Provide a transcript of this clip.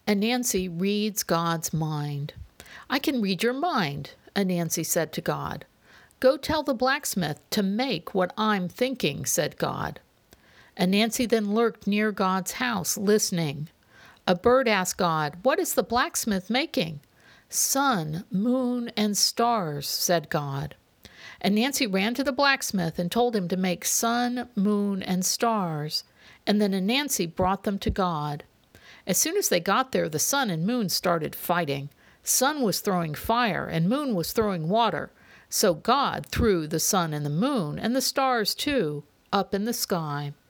Anansi reads God's mind. I can read your mind, Anansi said to God. Go tell the blacksmith to make what I'm thinking, said God. Anansi then lurked near God's house, listening. A bird asked God, What is the blacksmith making? Sun, moon, and stars, said God. Anansi ran to the blacksmith and told him to make sun, moon, and stars, and then Anansi brought them to God. As soon as they got there, the sun and moon started fighting. Sun was throwing fire, and moon was throwing water. So God threw the sun and the moon, and the stars too, up in the sky.